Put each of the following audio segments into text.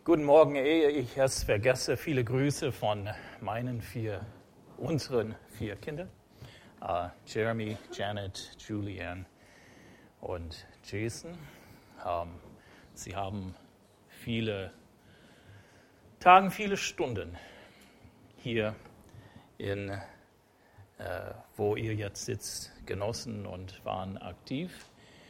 Guten Morgen, ehe ich es vergesse, viele Grüße von unseren vier Kindern. Jeremy, Janet, Julianne und Jason. Sie haben viele Stunden hier, wo ihr jetzt sitzt, genossen und waren aktiv.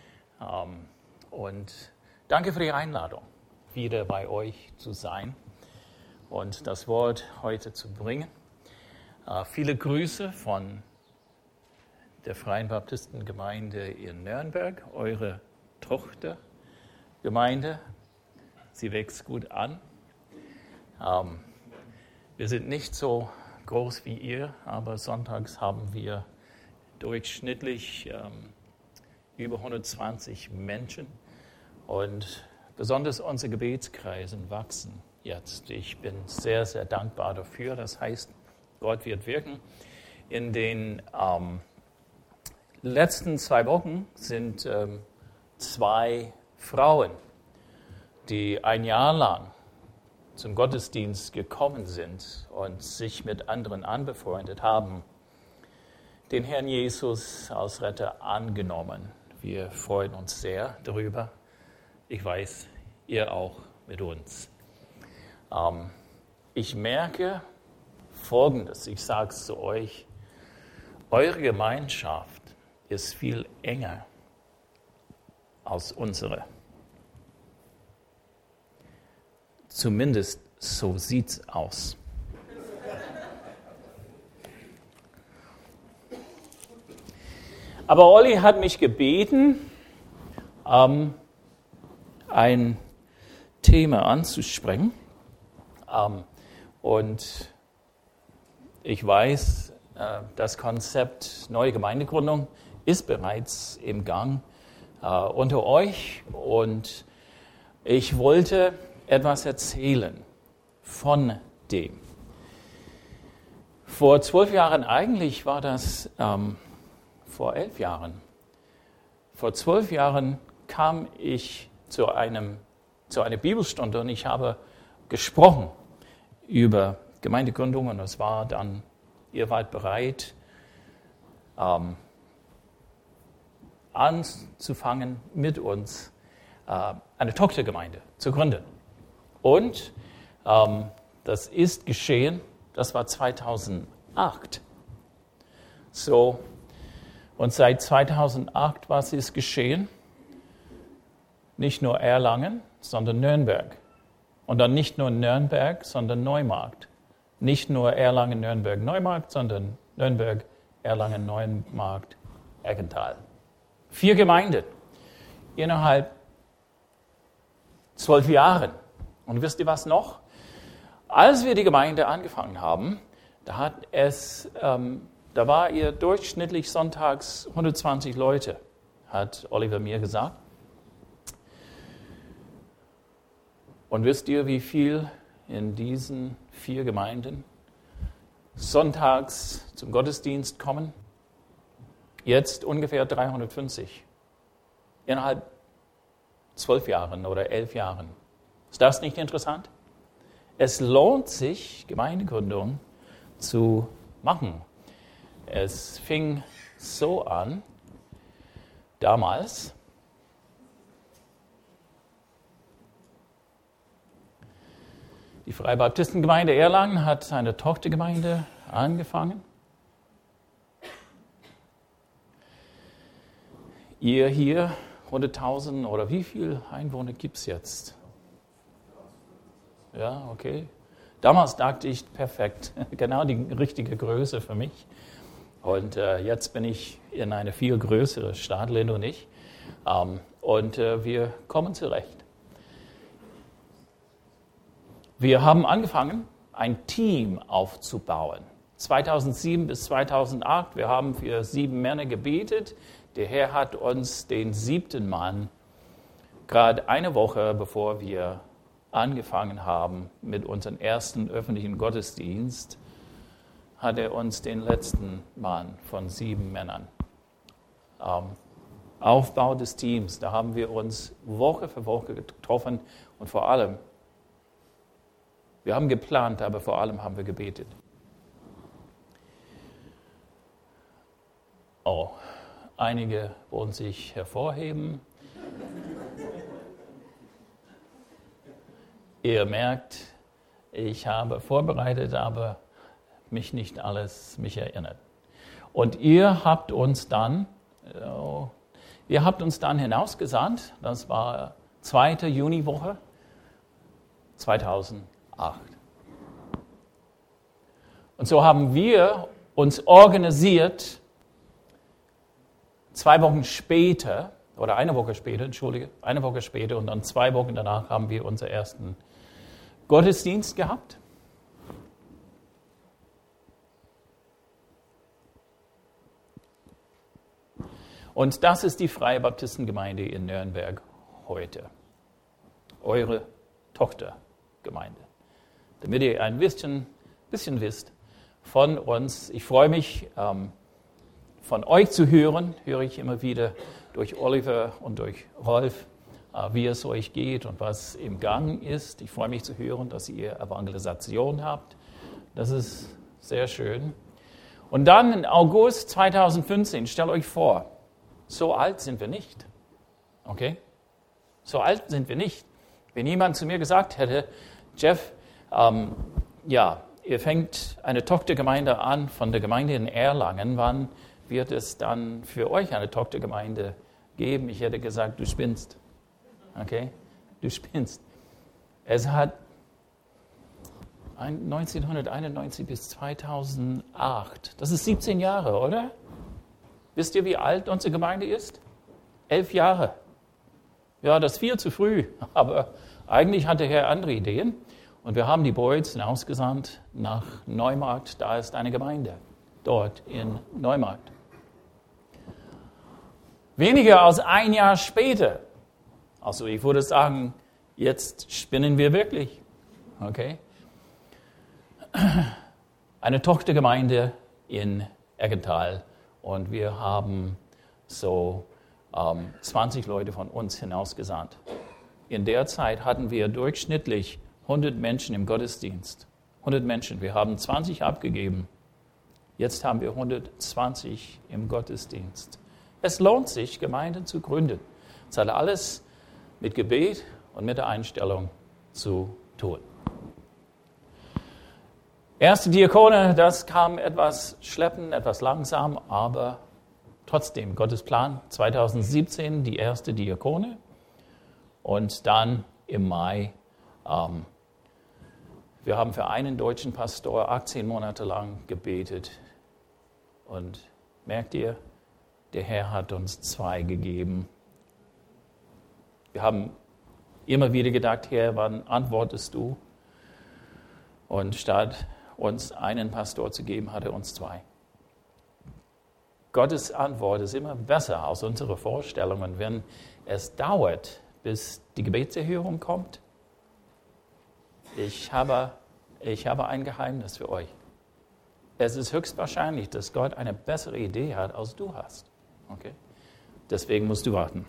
Und danke für die Einladung, wieder bei euch zu sein und das Wort heute zu bringen. Viele Grüße von der Freien Baptistengemeinde in Nürnberg, eure Tochtergemeinde. Sie wächst gut an. Wir sind nicht so groß wie ihr, aber sonntags haben wir durchschnittlich über 120 Menschen und besonders unsere Gebetskreise wachsen jetzt. Ich bin sehr, sehr dankbar dafür. Das heißt, Gott wird wirken. In den letzten 2 Wochen sind 2 Frauen, die ein Jahr lang zum Gottesdienst gekommen sind und sich mit anderen anbefreundet haben, den Herrn Jesus als Retter angenommen. Wir freuen uns sehr darüber. Ich weiß, ihr auch mit uns. Ich merke Folgendes, ich sage es zu euch, eure Gemeinschaft ist viel enger als unsere. Zumindest so sieht's aus. Aber Olli hat mich gebeten, ein Thema anzusprengen. Und ich weiß, das Konzept neue Gemeindegründung ist bereits im Gang unter euch. Und ich wollte etwas erzählen von dem. Vor 12 Jahren, eigentlich war das vor 11 Jahren. Vor 12 Jahren kam ich zu einer Bibelstunde und ich habe gesprochen über Gemeindegründung und es war dann, ihr wart bereit, anzufangen mit uns eine Tochtergemeinde zu gründen. Und das ist geschehen, das war 2008. So, und seit 2008, was ist geschehen? Nicht nur Erlangen, sondern Nürnberg. Und dann nicht nur Nürnberg, sondern Neumarkt. Nicht nur Erlangen, Nürnberg, Neumarkt, sondern Nürnberg, Erlangen, Neumarkt, Eggental. 4 Gemeinden innerhalb 12 Jahren. Und wisst ihr was noch? Als wir die Gemeinde angefangen haben, da war ihr durchschnittlich sonntags 120 Leute, hat Oliver mir gesagt. Und wisst ihr, wie viel in diesen 4 Gemeinden sonntags zum Gottesdienst kommen? Jetzt ungefähr 350. Innerhalb 12 Jahren oder 11 Jahren. Ist das nicht interessant? Es lohnt sich, Gemeindegründung zu machen. Es fing so an, damals, die Freie Baptistengemeinde Erlangen hat eine Tochtergemeinde angefangen. Ihr hier, 100.000 oder wie viele Einwohner gibt es jetzt? Ja, okay. Damals dachte ich, perfekt, genau die richtige Größe für mich. Und jetzt bin ich in eine viel größere Stadt, Lynn und ich. Und wir kommen zurecht. Wir haben angefangen, ein Team aufzubauen. 2007 bis 2008, wir haben für 7 Männer gebetet. Der Herr hat uns den 7. Mann, gerade eine Woche bevor wir angefangen haben mit unserem ersten öffentlichen Gottesdienst, hat er uns den letzten Mann von 7 Männern. Aufbau des Teams, da haben wir uns Woche für Woche getroffen und vor allem Wir haben geplant, aber vor allem haben wir gebetet. Oh, einige wollen sich hervorheben. Ihr merkt, ich habe vorbereitet, aber mich nicht alles erinnert. Und ihr habt uns dann hinausgesandt, das war 2. Juniwoche 2008. Und so haben wir uns organisiert, 2 Wochen später, oder eine Woche später und dann 2 Wochen danach haben wir unseren ersten Gottesdienst gehabt. Und das ist die Freie Baptistengemeinde in Nürnberg heute. Eure Tochtergemeinde. Damit ihr ein bisschen wisst von uns. Ich freue mich, von euch zu hören, höre ich immer wieder durch Oliver und durch Rolf, wie es euch geht und was im Gang ist. Ich freue mich zu hören, dass ihr Evangelisation habt. Das ist sehr schön. Und dann im August 2015, stellt euch vor, so alt sind wir nicht. Okay? So alt sind wir nicht. Wenn jemand zu mir gesagt hätte, Jeff, ihr fängt eine Tochtergemeinde an von der Gemeinde in Erlangen, wann wird es dann für euch eine Tochtergemeinde geben? Ich hätte gesagt, du spinnst. Okay? Du spinnst. Es hat 1991 bis 2008, das ist 17 Jahre, oder? Wisst ihr, wie alt unsere Gemeinde ist? 11 Jahre. Ja, das ist viel zu früh, aber eigentlich hatte Herr andere Ideen. Und wir haben die Boys hinausgesandt nach Neumarkt, da ist eine Gemeinde, dort in Neumarkt. Weniger als ein Jahr später, also ich würde sagen, jetzt spinnen wir wirklich, okay? Eine Tochtergemeinde in Eggenthal. Und wir haben so 20 Leute von uns hinausgesandt. In der Zeit hatten wir durchschnittlich 100 Menschen im Gottesdienst. 100 Menschen. Wir haben 20 abgegeben. Jetzt haben wir 120 im Gottesdienst. Es lohnt sich, Gemeinden zu gründen. Es hat alles mit Gebet und mit der Einstellung zu tun. Erste Diakone, das kam etwas schleppend, etwas langsam, aber trotzdem Gottes Plan. 2017 die erste Diakone und dann im Mai, wir haben für einen deutschen Pastor 18 Monate lang gebetet und merkt ihr, der Herr hat uns 2 gegeben. Wir haben immer wieder gedacht, Herr, wann antwortest du? Und statt uns einen Pastor zu geben, hat er uns 2. Gottes Antwort ist immer besser als unsere Vorstellungen. Wenn es dauert, bis die Gebetserhörung kommt, ich habe ein Geheimnis für euch. Es ist höchstwahrscheinlich, dass Gott eine bessere Idee hat, als du hast. Okay? Deswegen musst du warten.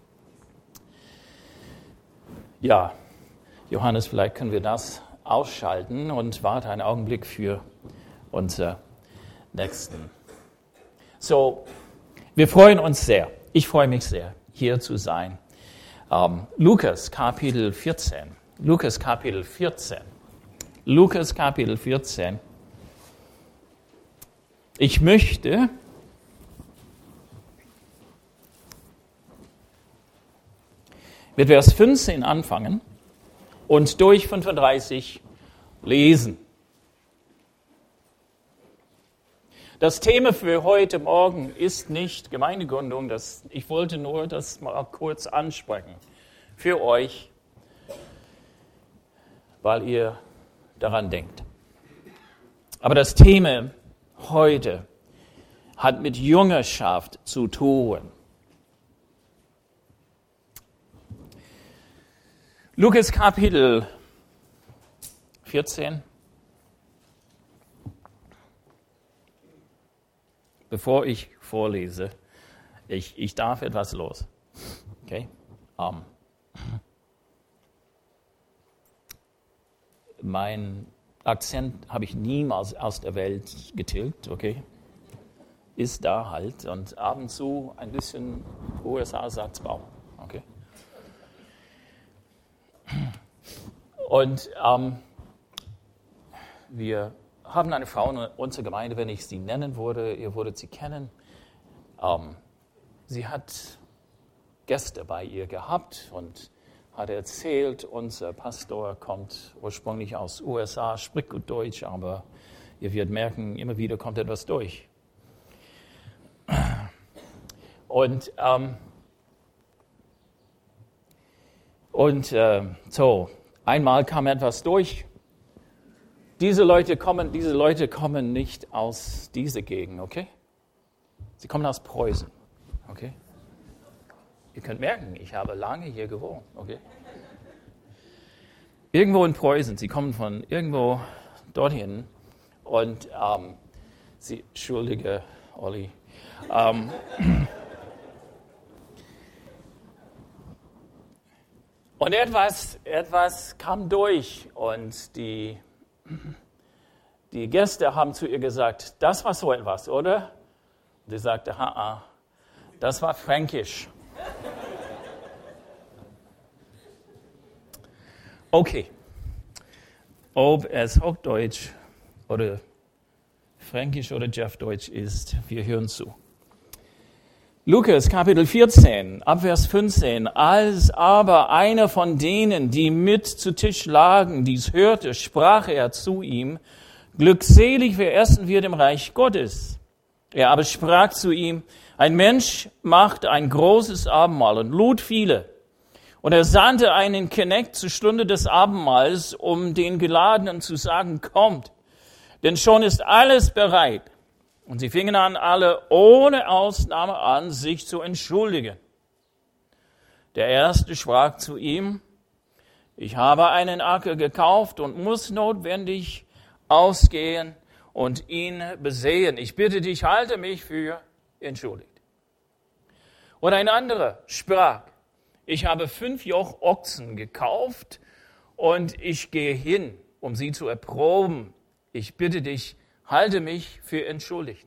Ja, Johannes, vielleicht können wir das ausschalten und warte einen Augenblick für unseren nächsten. So, wir freuen uns sehr. Ich freue mich sehr, hier zu sein. Lukas Kapitel 14. Lukas Kapitel 14. Lukas Kapitel 14. Ich möchte mit Vers 15 anfangen und durch 35 lesen. Das Thema für heute Morgen ist nicht Gemeindegründung, ich wollte nur das mal kurz ansprechen für euch, weil ihr daran denkt. Aber das Thema heute hat mit Jüngerschaft zu tun. Lukas Kapitel 14. Bevor ich vorlese, ich darf etwas los. Okay? Mein Akzent habe ich niemals aus der Welt getilgt, okay? Ist da halt und ab und zu ein bisschen USA-Satzbau, okay? Und wir haben eine Frau in unserer Gemeinde, wenn ich sie nennen würde, ihr würdet sie kennen. Sie hat Gäste bei ihr gehabt und hat erzählt, unser Pastor kommt ursprünglich aus USA, spricht gut Deutsch, aber ihr werdet merken, immer wieder kommt etwas durch. Und so, einmal kam etwas durch. Diese Leute kommen nicht aus dieser Gegend, okay? Sie kommen aus Preußen, okay? Ihr könnt merken, ich habe lange hier gewohnt, okay? Irgendwo in Preußen, sie kommen von irgendwo dorthin und entschuldige, Olli, und etwas kam durch und die Gäste haben zu ihr gesagt, das war so etwas, oder? Und sie sagte, das war Fränkisch. Okay, ob es Hochdeutsch oder Fränkisch oder Jeffdeutsch ist, wir hören zu. Lukas Kapitel 14, Abvers 15. Als aber einer von denen, die mit zu Tisch lagen, dies hörte, sprach er zu ihm, glückselig, wer essen wird im Reich Gottes. Er aber sprach zu ihm, ein Mensch macht ein großes Abendmahl und lud viele. Und er sandte einen Knecht zur Stunde des Abendmahls, um den Geladenen zu sagen, kommt, denn schon ist alles bereit. Und sie fingen an, alle ohne Ausnahme an, sich zu entschuldigen. Der Erste sprach zu ihm, ich habe einen Acker gekauft und muss notwendig ausgehen und ihn besehen. Ich bitte dich, halte mich für entschuldigt. Und ein anderer sprach, ich habe 5 Joch Ochsen gekauft und ich gehe hin, um sie zu erproben. Ich bitte dich, halte mich für entschuldigt.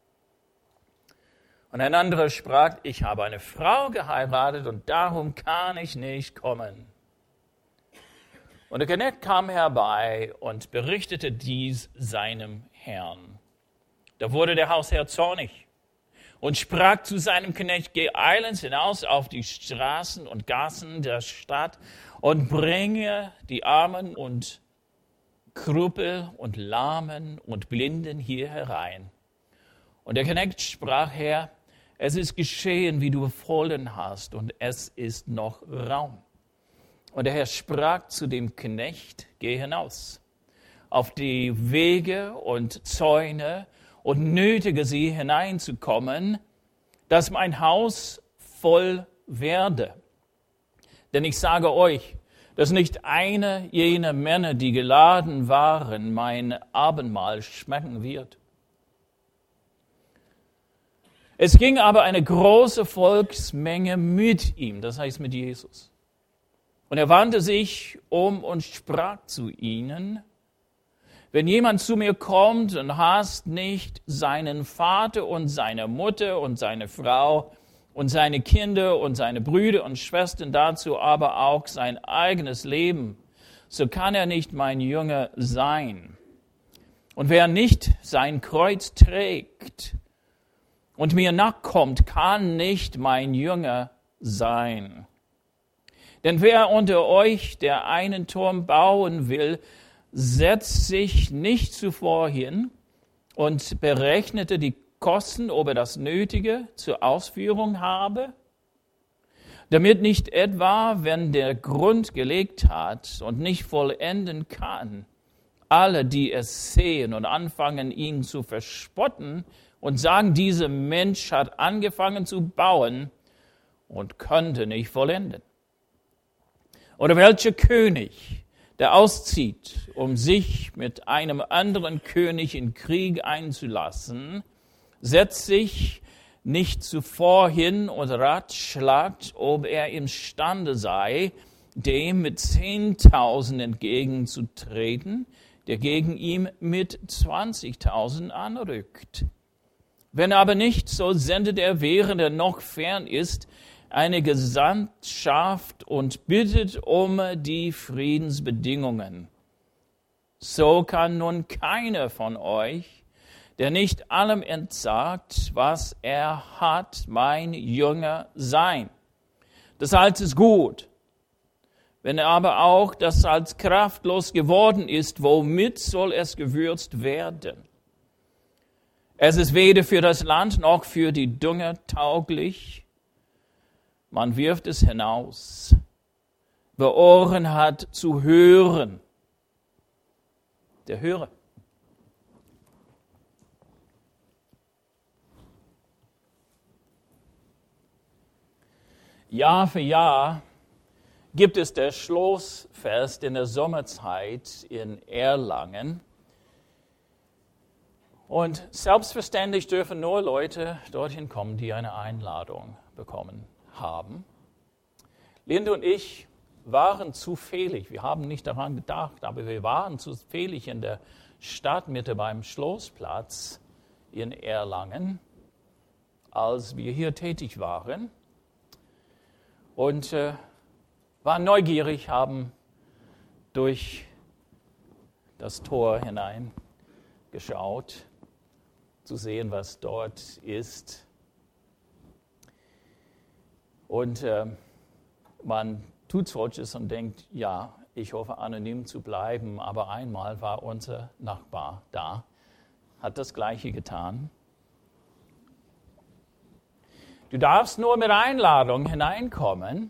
Und ein anderer sprach, ich habe eine Frau geheiratet und darum kann ich nicht kommen. Und der Knecht kam herbei und berichtete dies seinem Herrn. Da wurde der Hausherr zornig und sprach zu seinem Knecht, geh eilends hinaus auf die Straßen und Gassen der Stadt und bringe die Armen und Krüppel und Lahmen und Blinden hier herein. Und der Knecht sprach, Herr, es ist geschehen, wie du befohlen hast, und es ist noch Raum. Und der Herr sprach zu dem Knecht, geh hinaus auf die Wege und Zäune und nötige sie hineinzukommen, dass mein Haus voll werde. Denn ich sage euch, dass nicht einer jener Männer, die geladen waren, mein Abendmahl schmecken wird. Es ging aber eine große Volksmenge mit ihm, das heißt mit Jesus. Und er wandte sich um und sprach zu ihnen, wenn jemand zu mir kommt und hasst nicht seinen Vater und seine Mutter und seine Frau und seine Kinder und seine Brüder und Schwestern, dazu aber auch sein eigenes Leben, so kann er nicht mein Jünger sein. Und wer nicht sein Kreuz trägt und mir nachkommt, kann nicht mein Jünger sein. Denn wer unter euch, der einen Turm bauen will, setzt sich nicht zuvor hin und berechnete die Kosten, ob er das Nötige zur Ausführung habe, damit nicht etwa, wenn der Grund gelegt hat und nicht vollenden kann, alle, die es sehen und anfangen, ihn zu verspotten und sagen, dieser Mensch hat angefangen zu bauen und könnte nicht vollenden. Oder welcher König, der auszieht, um sich mit einem anderen König in Krieg einzulassen, setzt sich nicht zuvor hin und ratschlagt, ob er imstande sei, dem mit 10.000 entgegenzutreten, der gegen ihm mit 20.000 anrückt. Wenn aber nicht, so sendet er, während er noch fern ist, eine Gesandtschaft und bittet um die Friedensbedingungen. So kann nun keiner von euch, der nicht allem entsagt, was er hat, mein Jünger sein. Das Salz ist gut. Wenn aber auch das Salz kraftlos geworden ist, womit soll es gewürzt werden? Es ist weder für das Land noch für die Dünger tauglich. Man wirft es hinaus. Wer Ohren hat zu hören, der höre. Jahr für Jahr gibt es das Schlossfest in der Sommerzeit in Erlangen. Und selbstverständlich dürfen nur Leute dorthin kommen, die eine Einladung bekommen haben. Linde und ich waren zufällig, wir haben nicht daran gedacht, aber wir waren zufällig in der Stadtmitte beim Schlossplatz in Erlangen, als wir hier tätig waren. Und waren neugierig, haben durch das Tor hineingeschaut, zu sehen, was dort ist. Und man tut solches und denkt, ja, ich hoffe, anonym zu bleiben. Aber einmal war unser Nachbar da, hat das Gleiche getan. Du darfst nur mit Einladung hineinkommen.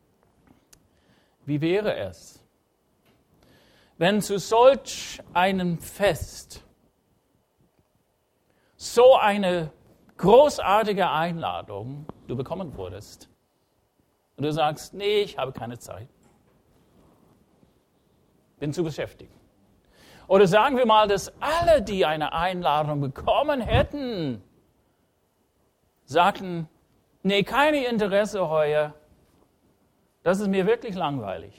Wie wäre es, wenn zu solch einem Fest so eine großartige Einladung du bekommen würdest und du sagst, nee, ich habe keine Zeit, bin zu beschäftigt. Oder sagen wir mal, dass alle, die eine Einladung bekommen hätten, sagten, nee, keine Interesse heuer, das ist mir wirklich langweilig.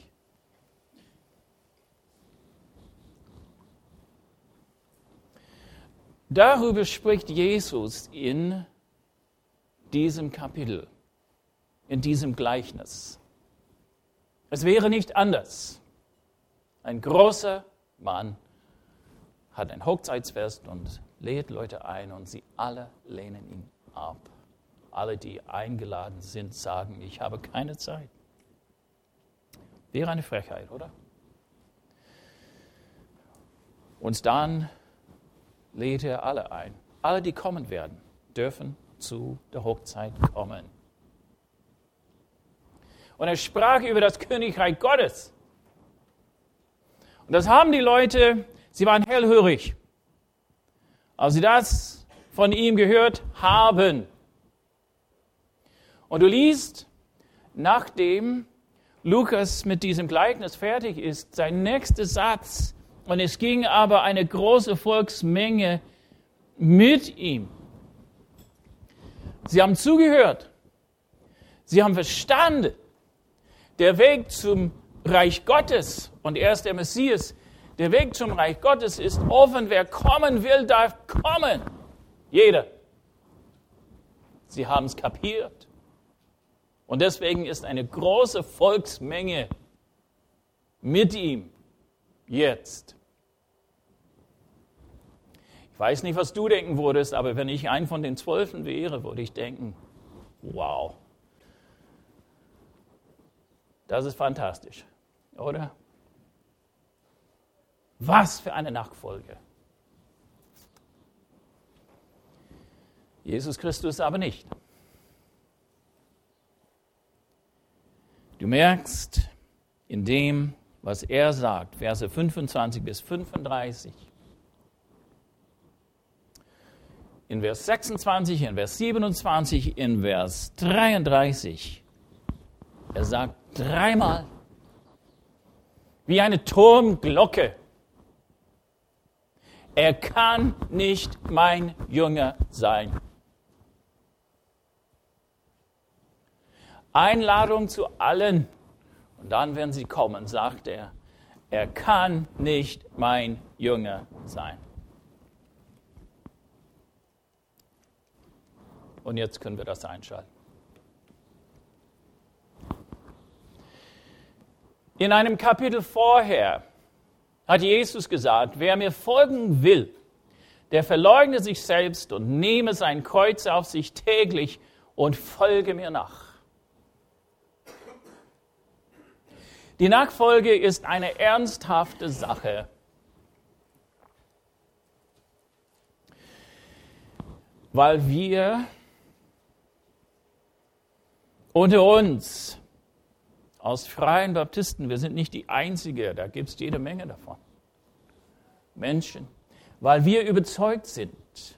Darüber spricht Jesus in diesem Kapitel, in diesem Gleichnis. Es wäre nicht anders. Ein großer Mann hat ein Hochzeitsfest und lädt Leute ein und sie alle lehnen ihn ab. Alle, die eingeladen sind, sagen, ich habe keine Zeit. Wäre eine Frechheit, oder? Und dann lädt er alle ein. Alle, die kommen werden, dürfen zu der Hochzeit kommen. Und er sprach über das Königreich Gottes. Und das haben die Leute, sie waren hellhörig, als sie das von ihm gehört haben. Und du liest, nachdem Lukas mit diesem Gleichnis fertig ist, sein nächster Satz, und es ging aber eine große Volksmenge mit ihm. Sie haben zugehört, sie haben verstanden, der Weg zum Reich Gottes, und er ist der Messias, der Weg zum Reich Gottes ist offen, wer kommen will, darf kommen. Jeder. Sie haben es kapiert. Und deswegen ist eine große Volksmenge mit ihm jetzt. Ich weiß nicht, was du denken würdest, aber wenn ich ein von den 12 wäre, würde ich denken, wow, das ist fantastisch, oder? Was für eine Nachfolge. Jesus Christus aber nicht. Du merkst in dem, was er sagt, Verse 25 bis 35, in Vers 26, in Vers 27, in Vers 33, er sagt dreimal, wie eine Turmglocke, er kann nicht mein Jünger sein. Einladung zu allen Und dann, wenn sie kommen, sagt er kann nicht mein Jünger sein. Und jetzt können wir das einschalten. In einem Kapitel vorher hat Jesus gesagt, wer mir folgen will, der verleugne sich selbst und nehme sein Kreuz auf sich täglich und folge mir nach. Die Nachfolge ist eine ernsthafte Sache. Weil wir unter uns aus Freien Baptisten, wir sind nicht die Einzige, da gibt es jede Menge davon. Menschen, weil wir überzeugt sind,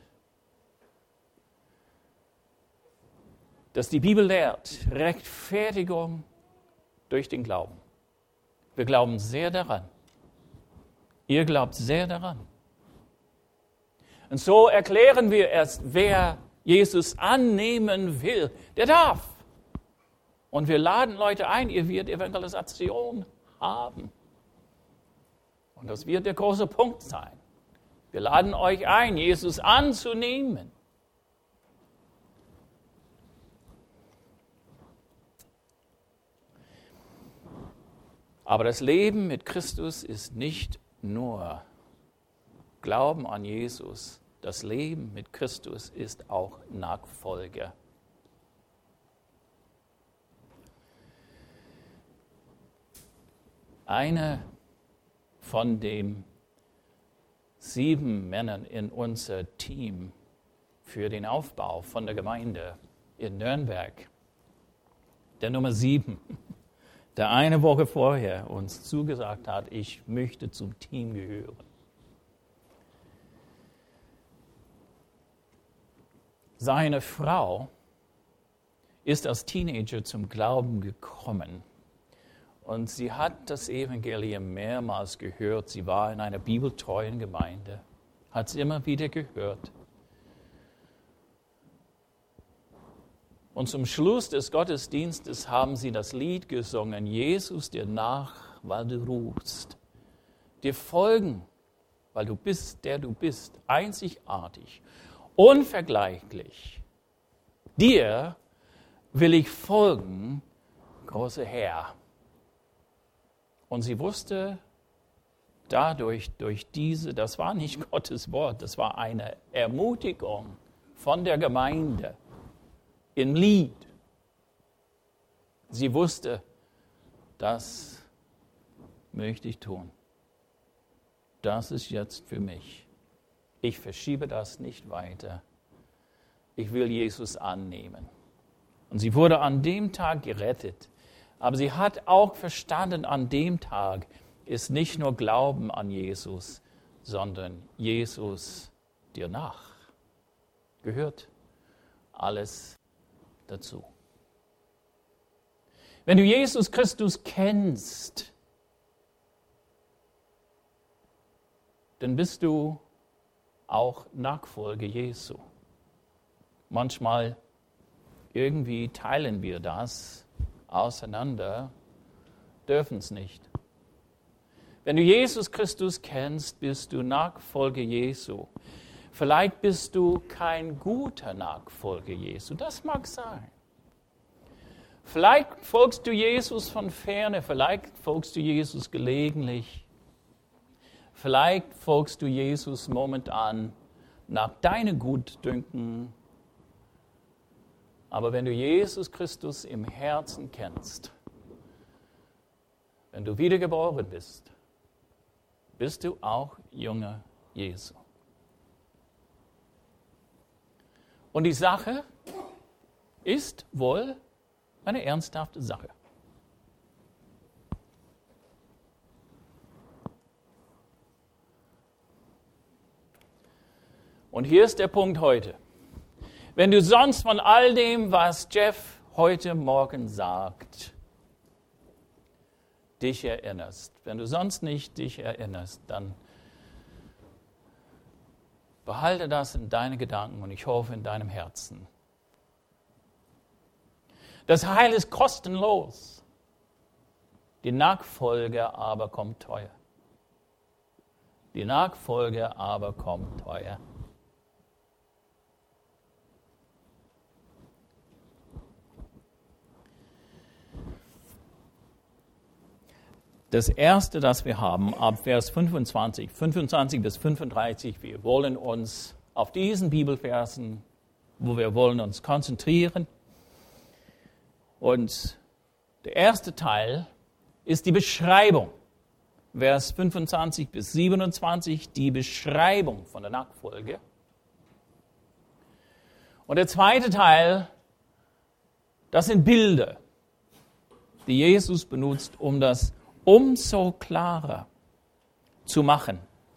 dass die Bibel lehrt, Rechtfertigung durch den Glauben. Wir glauben sehr daran. Ihr glaubt sehr daran. Und so erklären wir erst, wer Jesus annehmen will, der darf. Und wir laden Leute ein, ihr werdet Evangelisation haben. Und das wird der große Punkt sein. Wir laden euch ein, Jesus anzunehmen. Aber das Leben mit Christus ist nicht nur Glauben an Jesus. Das Leben mit Christus ist auch Nachfolge. Eine von den 7 Männern in unser Team für den Aufbau von der Gemeinde in Nürnberg, der Nummer 7, der eine Woche vorher uns zugesagt hat, ich möchte zum Team gehören. Seine Frau ist als Teenager zum Glauben gekommen. Und sie hat das Evangelium mehrmals gehört. Sie war in einer bibeltreuen Gemeinde, hat es immer wieder gehört. Und zum Schluss des Gottesdienstes haben sie das Lied gesungen, Jesus dir nach, weil du rufst. Dir folgen, weil du bist, der du bist, einzigartig, unvergleichlich. Dir will ich folgen, großer Herr. Und sie wusste dadurch, das war nicht Gottes Wort, das war eine Ermutigung von der Gemeinde im Lied. Sie wusste, das möchte ich tun. Das ist jetzt für mich. Ich verschiebe das nicht weiter. Ich will Jesus annehmen. Und sie wurde an dem Tag gerettet. Aber sie hat auch verstanden, an dem Tag ist nicht nur Glauben an Jesus, sondern Jesus dir nach. Gehört alles dazu. Wenn du Jesus Christus kennst, dann bist du auch Nachfolger Jesu. Manchmal irgendwie teilen wir das auseinander, dürfen es nicht. Wenn du Jesus Christus kennst, bist du Nachfolger Jesu. Vielleicht bist du kein guter Nachfolger Jesu, das mag sein. Vielleicht folgst du Jesus von ferne, vielleicht folgst du Jesus gelegentlich. Vielleicht folgst du Jesus momentan nach deinem Gutdünken. Aber wenn du Jesus Christus im Herzen kennst, wenn du wiedergeboren bist, bist du auch Jünger Jesu. Und die Sache ist wohl eine ernsthafte Sache. Und hier ist der Punkt heute. Wenn du sonst von all dem, was Jeff heute Morgen sagt, dich erinnerst, wenn du sonst nicht dich erinnerst, dann behalte das in deinen Gedanken und ich hoffe in deinem Herzen. Das Heil ist kostenlos. Die Nachfolge aber kommt teuer. Die Nachfolge aber kommt teuer. Das Erste, das wir haben, ab Vers 25 bis 35, wir wollen uns auf diesen Bibelversen, wo wir wollen uns konzentrieren. Und der erste Teil ist die Beschreibung. Vers 25 bis 27, die Beschreibung von der Nachfolge. Und der zweite Teil, das sind Bilder, die Jesus benutzt, um das umso klarer zu machen.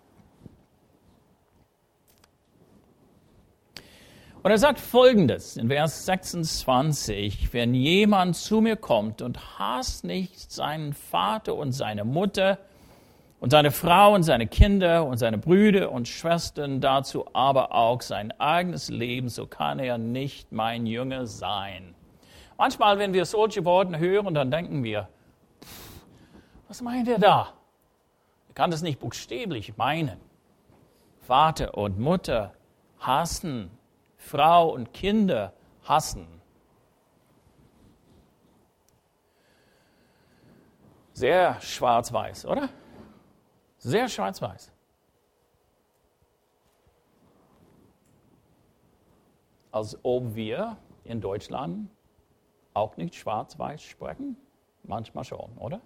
Und er sagt Folgendes in Vers 26, wenn jemand zu mir kommt und hasst nicht seinen Vater und seine Mutter und seine Frau und seine Kinder und seine Brüder und Schwestern, dazu aber auch sein eigenes Leben, so kann er nicht mein Jünger sein. Manchmal, wenn wir solche Worte hören, dann denken wir, was meint er da? Er kann das nicht buchstäblich meinen. Vater und Mutter hassen, Frau und Kinder hassen. Sehr schwarz-weiß, oder? Sehr schwarz-weiß. Als ob wir in Deutschland auch nicht schwarz-weiß sprechen. Manchmal schon, oder?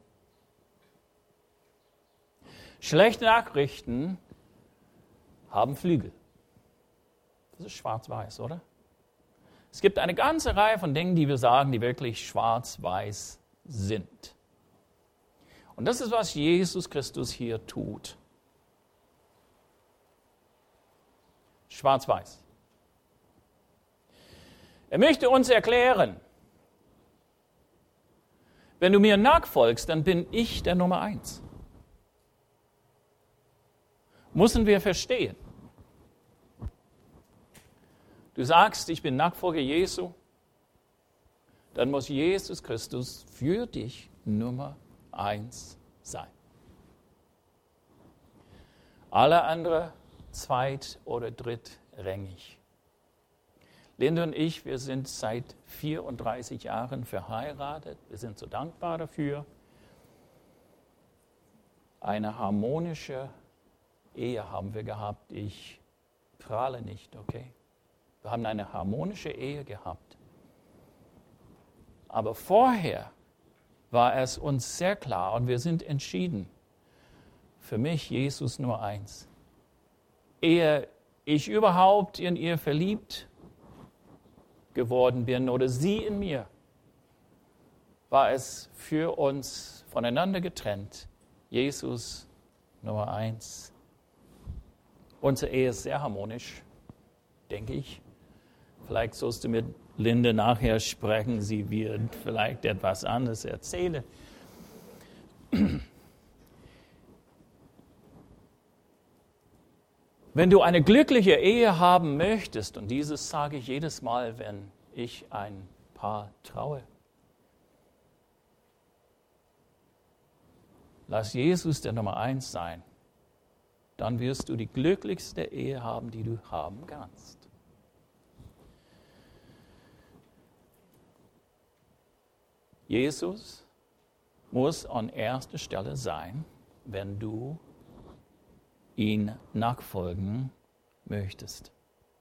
Schlechte Nachrichten haben Flügel. Das ist schwarz-weiß, oder? Es gibt eine ganze Reihe von Dingen, die wir sagen, die wirklich schwarz-weiß sind. Und das ist, was Jesus Christus hier tut. Schwarz-weiß. Er möchte uns erklären, wenn du mir nachfolgst, dann bin ich der Nummer 1. Müssen wir verstehen. Du sagst, ich bin Nachfolger Jesu, dann muss Jesus Christus für dich Nummer 1 sein. Alle anderen zweit- oder drittrangig. Linda und ich, wir sind seit 34 Jahren verheiratet. Wir sind so dankbar dafür. Eine harmonische Ehe haben wir gehabt. Ich prahle nicht, okay? Wir haben eine harmonische Ehe gehabt. Aber vorher war es uns sehr klar und wir sind entschieden. Für mich Jesus Nummer 1. Ehe ich überhaupt in ihr verliebt geworden bin oder sie in mir, war es für uns voneinander getrennt. Jesus Nummer 1. Unsere Ehe ist sehr harmonisch, denke ich. Vielleicht sollst du mit Linda nachher sprechen, sie wird vielleicht etwas anderes erzählen. Wenn du eine glückliche Ehe haben möchtest, und dieses sage ich jedes Mal, wenn ich ein Paar traue, lass Jesus der Nummer 1 sein, dann wirst du die glücklichste Ehe haben, die du haben kannst. Jesus muss an erster Stelle sein, wenn du ihn nachfolgen möchtest.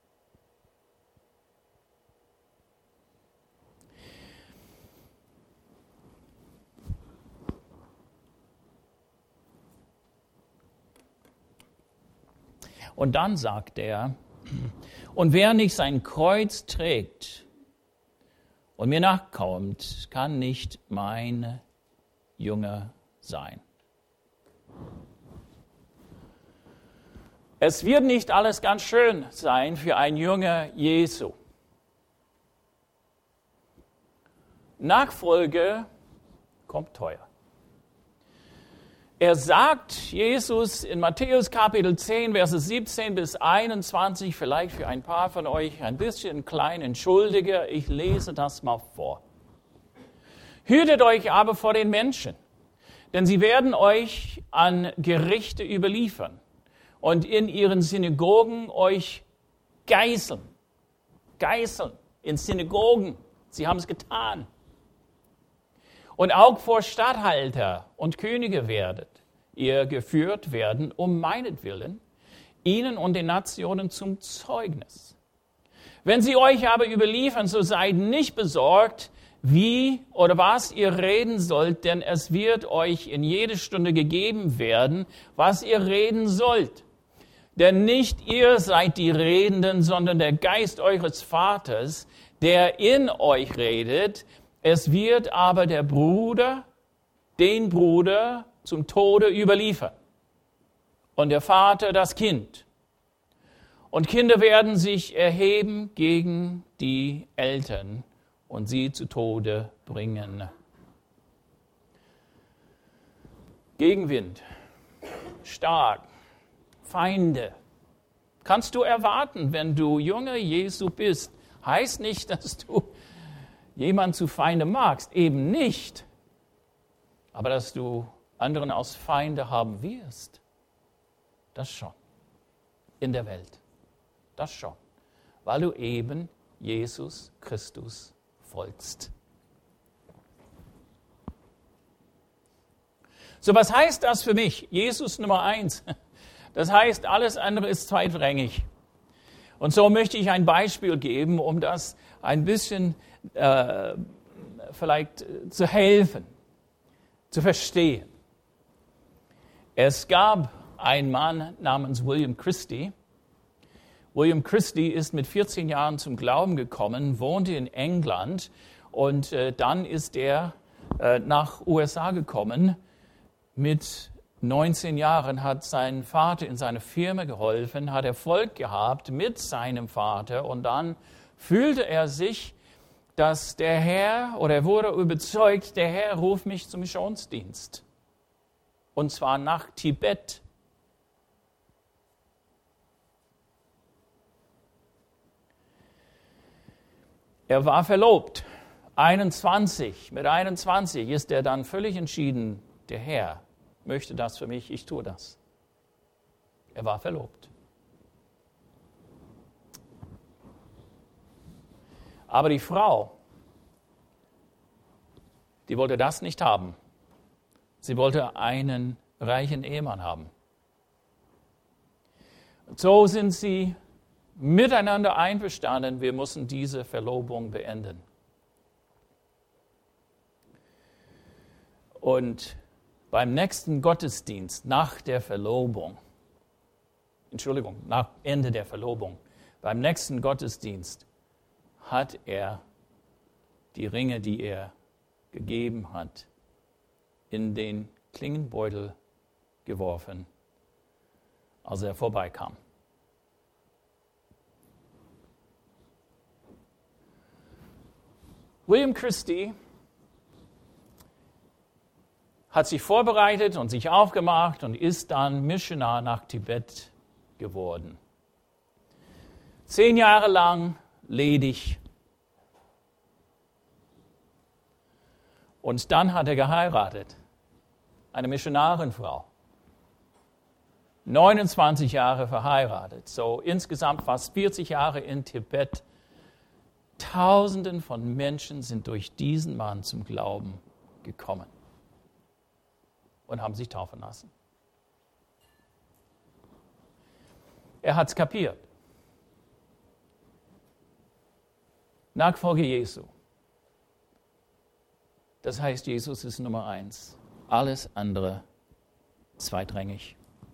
Und dann sagt er, und wer nicht sein Kreuz trägt und mir nachkommt, kann nicht mein Jünger sein. Es wird nicht alles ganz schön sein für ein Jünger Jesu. Nachfolge kommt teuer. Er sagt, Jesus, in Matthäus Kapitel 10, Verse 17 bis 21, vielleicht für ein paar von euch ein bisschen klein, entschuldige, ich lese das mal vor. Hütet euch aber vor den Menschen, Denn sie werden euch an Gerichte überliefern und in ihren Synagogen euch geißeln. Geißeln in Synagogen. Sie haben es getan. Und auch vor Statthalter und Könige werdet ihr geführt werden, um meinetwillen, ihnen und den Nationen zum Zeugnis. Wenn sie euch aber überliefern, so seid nicht besorgt, wie oder was ihr reden sollt, denn es wird euch in jede Stunde gegeben werden, was ihr reden sollt. Denn nicht ihr seid die Redenden, sondern der Geist eures Vaters, der in euch redet. Es wird aber der Bruder, den Bruder zum Tode überliefern und der Vater das Kind. Und Kinder werden sich erheben gegen die Eltern und sie zu Tode bringen. Gegenwind, stark, Feinde. Kannst du erwarten, wenn du Jünger Jesu bist. Heißt nicht, dass du jemanden zu Feinde magst, eben nicht. Aber dass du anderen als Feinde haben wirst, das schon. In der Welt, das schon. Weil du eben Jesus Christus folgst. So, was heißt das für mich? Jesus Nummer 1. Das heißt, alles andere ist zweitrangig. Und so möchte ich ein Beispiel geben, um das ein bisschen vielleicht zu helfen, zu verstehen. Es gab einen Mann namens William Christie. William Christie ist mit 14 Jahren zum Glauben gekommen, wohnte in England und dann ist er nach USA gekommen. Mit 19 Jahren hat sein Vater in seiner Firma geholfen, hat Erfolg gehabt mit seinem Vater und dann fühlte er sich, dass der Herr, oder er wurde überzeugt, der Herr ruft mich zum Missionsdienst. Und zwar nach Tibet. Er war verlobt, 21. Mit 21 ist er dann völlig entschieden, der Herr möchte das für mich, ich tue das. Er war verlobt. Aber die Frau, die wollte das nicht haben. Sie wollte einen reichen Ehemann haben. So sind sie miteinander einverstanden, wir müssen diese Verlobung beenden. Und beim nächsten Gottesdienst nach der Verlobung, nach Ende der Verlobung, beim nächsten Gottesdienst hat er die Ringe, die er gegeben hat, in den Klingenbeutel geworfen, als er vorbeikam. William Christie hat sich vorbereitet und sich aufgemacht und ist dann Missionar nach Tibet geworden. 10 Jahre lang ledig. Und dann hat er geheiratet. Eine Missionarenfrau. 29 Jahre verheiratet. So insgesamt fast 40 Jahre in Tibet. Tausenden von Menschen sind durch diesen Mann zum Glauben gekommen und haben sich taufen lassen. Er hat es kapiert. Nachfolge Jesu. Das heißt, Jesus ist Nummer 1. Alles andere zweitrangig.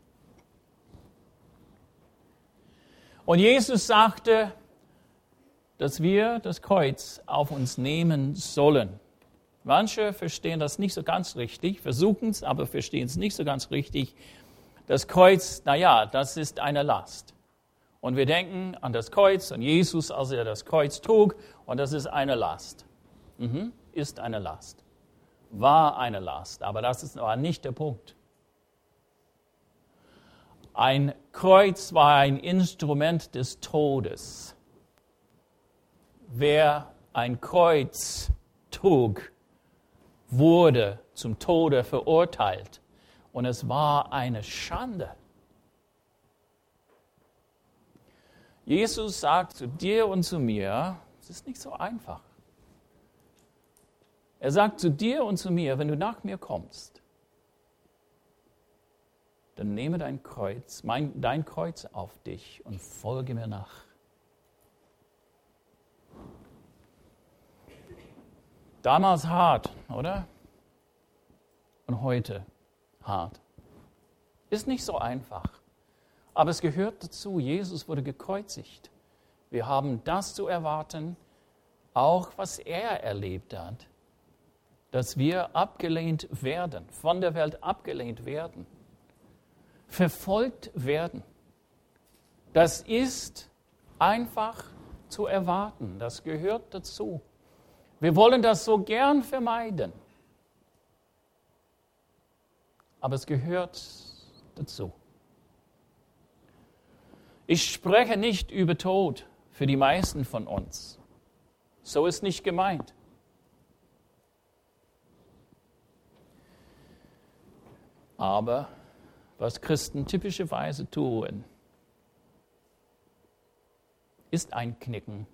Und Jesus sagte, dass wir das Kreuz auf uns nehmen sollen. Manche verstehen das nicht so ganz richtig, versuchen es, aber verstehen es nicht so ganz richtig. Das Kreuz, das ist eine Last. Und wir denken an das Kreuz und Jesus, als er das Kreuz trug, und das ist eine Last. Ist eine Last. War eine Last, aber das war nicht der Punkt. Ein Kreuz war ein Instrument des Todes. Wer ein Kreuz trug, wurde zum Tode verurteilt. Und es war eine Schande. Jesus sagt zu dir und zu mir, es ist nicht so einfach. Er sagt zu dir und zu mir, wenn du nach mir kommst, dann nehme dein Kreuz auf dich und folge mir nach. Damals hart, oder? Und heute hart. Ist nicht so einfach. Aber es gehört dazu, Jesus wurde gekreuzigt. Wir haben das zu erwarten, auch was er erlebt hat. Dass wir abgelehnt werden, von der Welt abgelehnt werden, verfolgt werden. Das ist einfach zu erwarten. Das gehört dazu. Wir wollen das so gern vermeiden. Aber es gehört dazu. Ich spreche nicht über Tod für die meisten von uns. So ist nicht gemeint. Aber was Christen typischerweise tun, ist einknicken.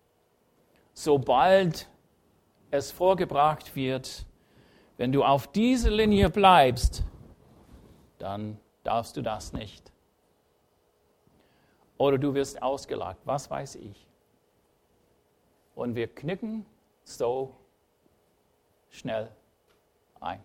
Sobald es vorgebracht wird, wenn du auf diese Linie bleibst, dann darfst du das nicht. Oder du wirst ausgelacht, was weiß ich. Und wir knicken so schnell ein.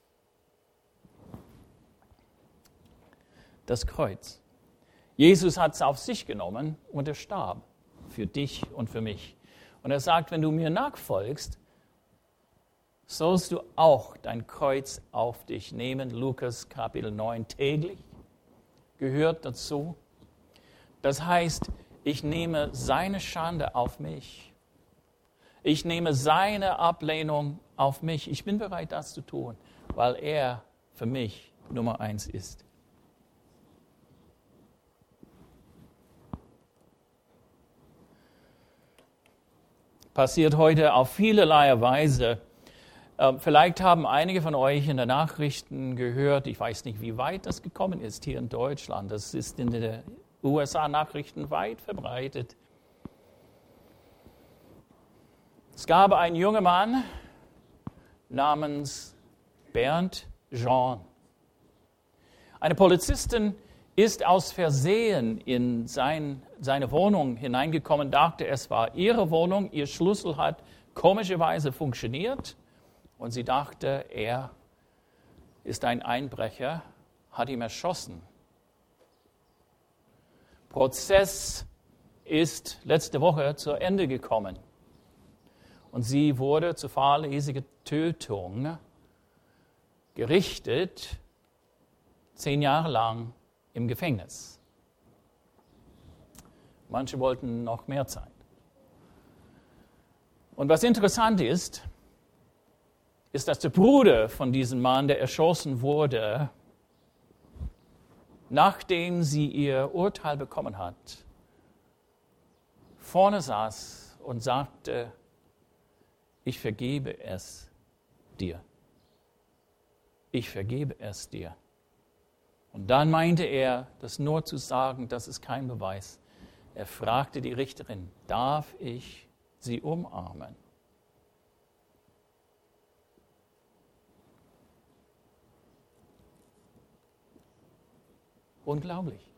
Das Kreuz. Jesus hat es auf sich genommen und er starb für dich und für mich. Und er sagt, wenn du mir nachfolgst, sollst du auch dein Kreuz auf dich nehmen. Lukas Kapitel 9, täglich gehört dazu. Das heißt, ich nehme seine Schande auf mich. Ich nehme seine Ablehnung auf mich. Ich bin bereit, das zu tun, weil er für mich Nummer 1 ist. Passiert heute auf vielerlei Weise. Vielleicht haben einige von euch in den Nachrichten gehört, ich weiß nicht, wie weit das gekommen ist hier in Deutschland. Das ist in den USA-Nachrichten weit verbreitet. Es gab einen jungen Mann namens Bernd Jean. Eine Polizistin ist aus Versehen in seine Wohnung hineingekommen, dachte, es war ihre Wohnung, ihr Schlüssel hat komischerweise funktioniert und sie dachte, er ist ein Einbrecher, hat ihn erschossen. Prozess ist letzte Woche zu Ende gekommen und sie wurde zur fahrlässigen Tötung gerichtet, 10 Jahre lang im Gefängnis. Manche wollten noch mehr Zeit. Und was interessant ist, dass der Bruder von diesem Mann, der erschossen wurde, nachdem sie ihr Urteil bekommen hat, vorne saß und sagte, ich vergebe es dir. Ich vergebe es dir. Und dann meinte er, das nur zu sagen, das ist kein Beweis. Er fragte die Richterin, darf ich sie umarmen? Unglaublich.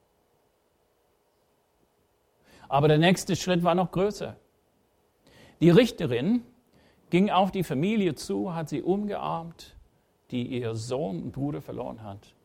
Aber der nächste Schritt war noch größer. Die Richterin ging auf die Familie zu, hat sie umarmt, die ihr Sohn und Bruder verloren hat.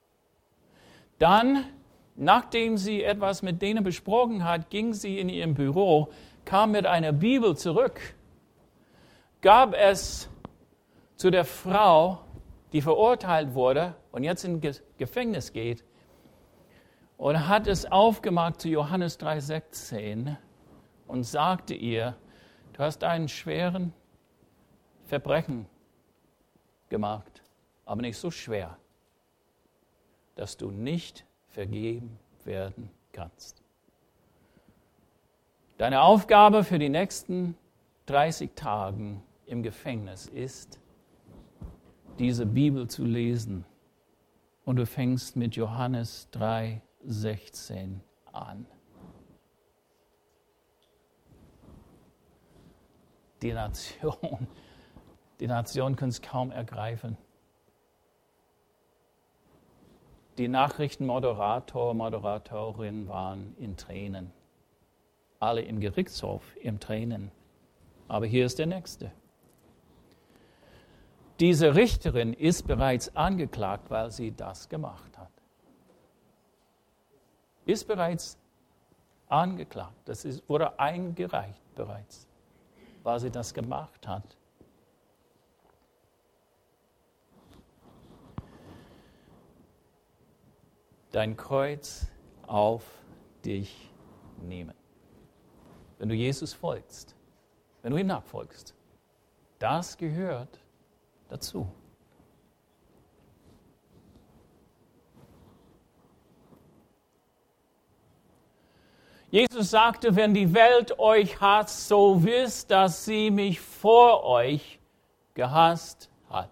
Dann, nachdem sie etwas mit denen besprochen hat, ging sie in ihrem Büro, kam mit einer Bibel zurück, gab es zu der Frau, die verurteilt wurde und jetzt ins Gefängnis geht, und hat es aufgemacht zu Johannes 3,16 und sagte ihr, du hast einen schweren Verbrechen gemacht, aber nicht so schwer, dass du nicht vergeben werden kannst. Deine Aufgabe für die nächsten 30 Tage im Gefängnis ist, diese Bibel zu lesen und du fängst mit Johannes 3,16 an. Die Nation kann es kaum ergreifen. Die Nachrichtenmoderator, Moderatorin waren in Tränen. Alle im Gerichtshof in Tränen. Aber hier ist der nächste. Diese Richterin ist bereits angeklagt, weil sie das gemacht hat. Ist bereits angeklagt. Wurde eingereicht bereits, weil sie das gemacht hat. Dein Kreuz auf dich nehmen. Wenn du Jesus folgst, wenn du ihm nachfolgst, das gehört dazu. Jesus sagte, wenn die Welt euch hasst, so wisst, dass sie mich vor euch gehasst hat.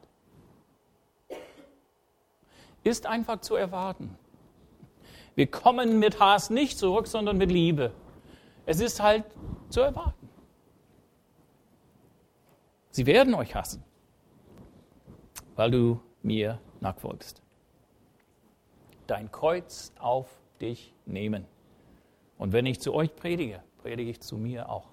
Ist einfach zu erwarten. Wir kommen mit Hass nicht zurück, sondern mit Liebe. Es ist halt zu erwarten. Sie werden euch hassen, weil du mir nachfolgst. Dein Kreuz auf dich nehmen. Und wenn ich zu euch predige, predige ich zu mir auch.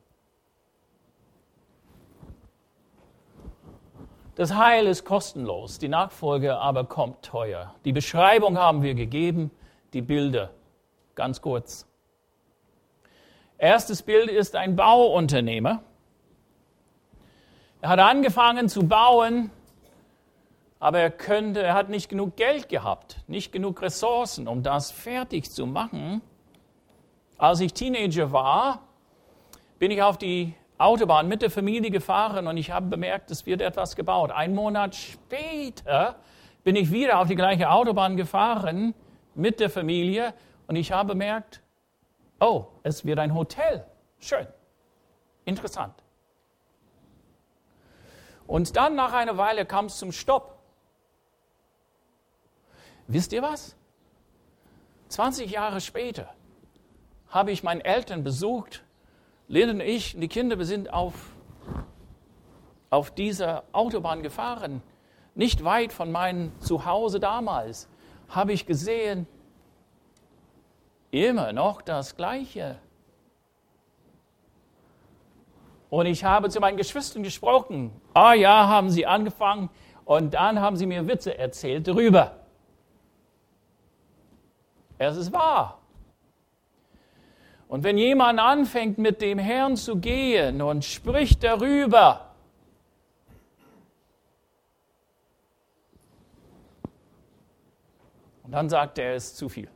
Das Heil ist kostenlos, die Nachfolge aber kommt teuer. Die Beschreibung haben wir gegeben, die Bilder, ganz kurz. Erstes Bild ist ein Bauunternehmer. Er hat angefangen zu bauen, aber er hat nicht genug Geld gehabt, nicht genug Ressourcen, um das fertig zu machen. Als ich Teenager war, bin ich auf die Autobahn mit der Familie gefahren und ich habe bemerkt, es wird etwas gebaut. 1 Monat später bin ich wieder auf die gleiche Autobahn gefahren mit der Familie und ich habe bemerkt, oh, es wird ein Hotel. Schön, interessant. Und dann nach einer Weile kam es zum Stopp. Wisst ihr was? 20 Jahre später habe ich meine Eltern besucht. Lena und ich, die Kinder, wir sind auf dieser Autobahn gefahren. Nicht weit von meinem Zuhause damals habe ich gesehen, immer noch das Gleiche. Und ich habe zu meinen Geschwistern gesprochen. Ah ja, haben sie angefangen und dann haben sie mir Witze erzählt darüber. Es ist wahr. Und wenn jemand anfängt, mit dem Herrn zu gehen und spricht darüber, und dann sagt er, es ist zu viel.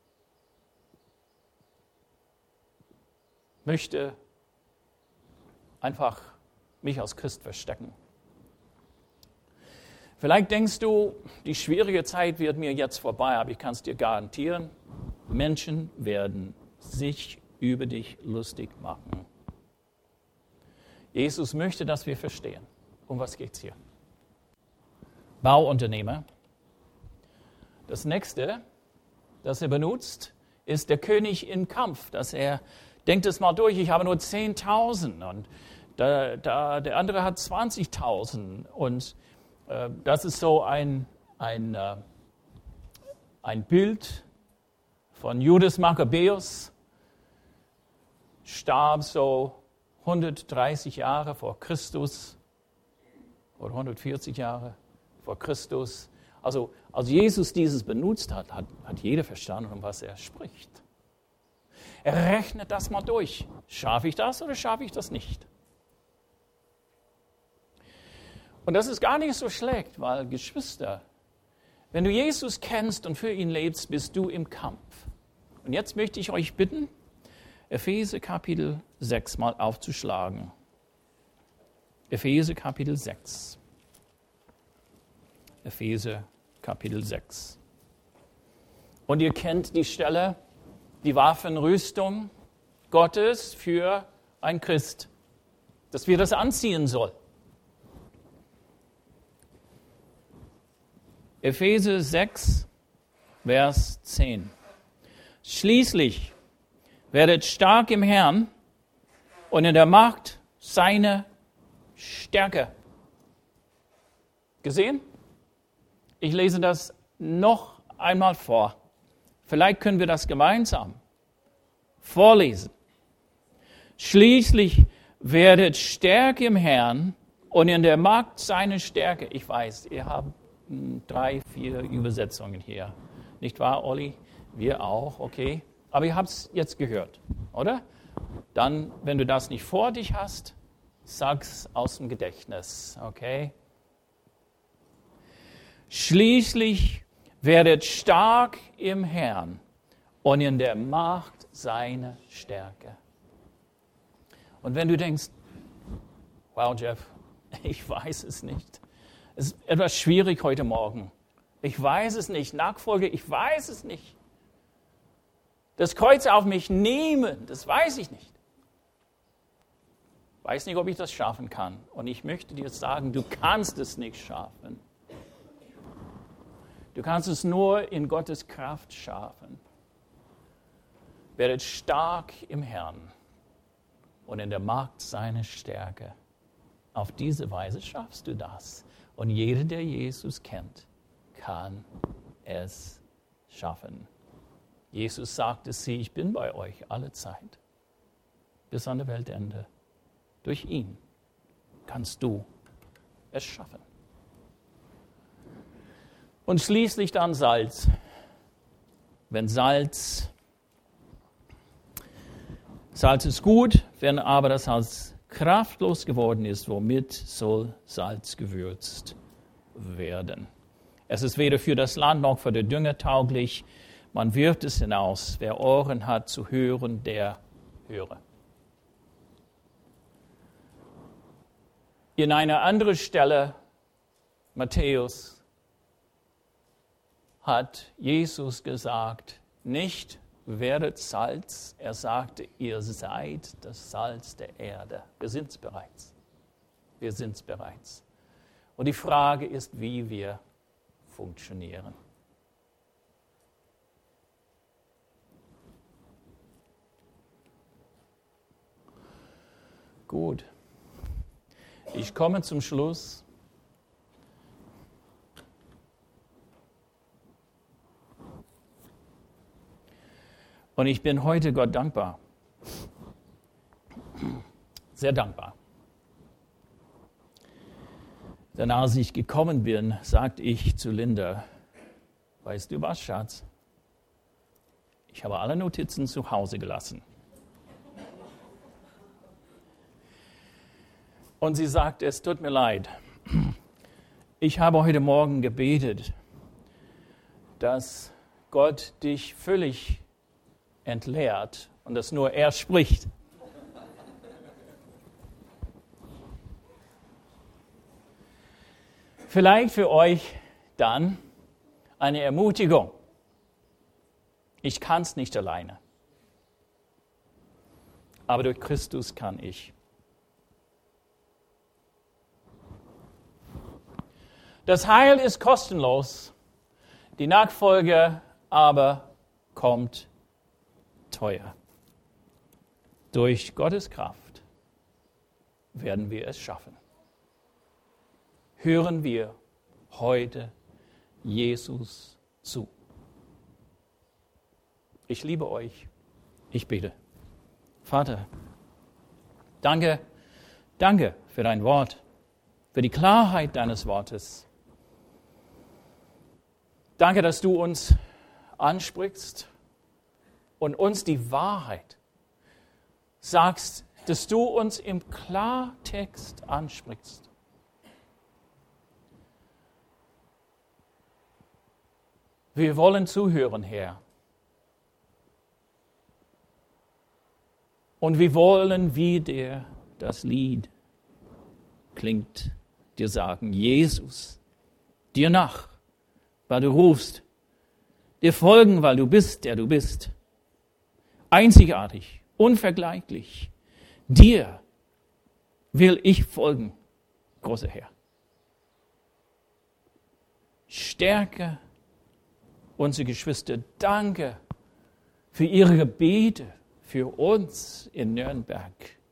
Möchte einfach mich als Christ verstecken. Vielleicht denkst du, die schwierige Zeit wird mir jetzt vorbei, aber ich kann es dir garantieren, Menschen werden sich über dich lustig machen. Jesus möchte, dass wir verstehen. Um was geht es hier? Bauunternehmer. Das nächste, das er benutzt, ist der König im Kampf. Denkt es mal durch, ich habe nur 10.000 und der andere hat 20.000. Und das ist so ein Bild von Judas Makkabäus. Starb so 130 Jahre vor Christus oder 140 Jahre vor Christus. Also als Jesus dieses benutzt hat jeder verstanden, um was er spricht. Er rechnet das mal durch. Schaffe ich das oder schaffe ich das nicht? Und das ist gar nicht so schlecht, weil, Geschwister, wenn du Jesus kennst und für ihn lebst, bist du im Kampf. Und jetzt möchte ich euch bitten, Epheser Kapitel 6 mal aufzuschlagen. Epheser Kapitel 6. Epheser Kapitel 6. Und ihr kennt die Stelle, die Waffenrüstung Gottes für ein Christ, dass wir das anziehen sollen. Epheser 6, Vers 10. Schließlich werdet stark im Herrn und in der Macht seiner Stärke. Gesehen? Ich lese das noch einmal vor. Vielleicht können wir das gemeinsam vorlesen. Schließlich werdet stark im Herrn und in der Macht seiner Stärke. Ich weiß, ihr habt 3, 4 Übersetzungen hier. Nicht wahr, Olli? Wir auch, okay. Aber ihr habt es jetzt gehört, oder? Dann, wenn du das nicht vor dich hast, sag's aus dem Gedächtnis, okay? Schließlich werdet stark im Herrn und in der Macht seiner Stärke. Und wenn du denkst, wow, Jeff, ich weiß es nicht. Es ist etwas schwierig heute Morgen. Ich weiß es nicht. Nachfolge, ich weiß es nicht. Das Kreuz auf mich nehmen, das weiß ich nicht. Ich weiß nicht, ob ich das schaffen kann. Und ich möchte dir sagen, du kannst es nicht schaffen. Du kannst es nur in Gottes Kraft schaffen. Werdet stark im Herrn und in der Macht seiner Stärke. Auf diese Weise schaffst du das. Und jeder, der Jesus kennt, kann es schaffen. Jesus sagte, sieh, ich bin bei euch alle Zeit, bis an der Weltende. Durch ihn kannst du es schaffen. Und schließlich dann Salz. Wenn Salz ist gut, wenn aber das Salz kraftlos geworden ist, womit soll Salz gewürzt werden? Es ist weder für das Land noch für den Dünger tauglich. Man wirft es hinaus. Wer Ohren hat zu hören, der höre. In einer anderen Stelle, Matthäus, hat Jesus gesagt, nicht werdet Salz, er sagte, ihr seid das Salz der Erde. Wir sind es bereits. Wir sind es bereits. Und die Frage ist, wie wir funktionieren. Gut. Ich komme zum Schluss. Und ich bin heute Gott dankbar. Sehr dankbar. Denn als ich gekommen bin, sagte ich zu Linda, weißt du was, Schatz? Ich habe alle Notizen zu Hause gelassen. Und sie sagte, es tut mir leid. Ich habe heute Morgen gebetet, dass Gott dich völlig entleert und dass nur er spricht. Vielleicht für euch dann eine Ermutigung. Ich kann es nicht alleine. Aber durch Christus kann ich. Das Heil ist kostenlos, die Nachfolge aber kommt teuer. Durch Gottes Kraft werden wir es schaffen. Hören wir heute Jesus zu. Ich liebe euch. Ich bete. Vater, danke für dein Wort, für die Klarheit deines Wortes. Danke, dass du uns ansprichst und uns die Wahrheit sagst, dass du uns im Klartext ansprichst. Wir wollen zuhören, Herr. Und wir wollen, wie das Lied klingt, dir sagen, Jesus, dir nach, weil du rufst, dir folgen, weil du bist, der du bist. Einzigartig, unvergleichlich. Dir will ich folgen, großer Herr. Stärke unsere Geschwister. Danke für ihre Gebete für uns in Nürnberg.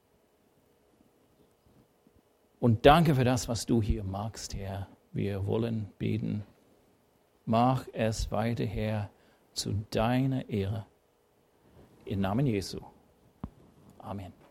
Und danke für das, was du hier magst, Herr. Wir wollen beten. Mach es weiter, Herr, zu deiner Ehre. Im Namen Jesu. Amen.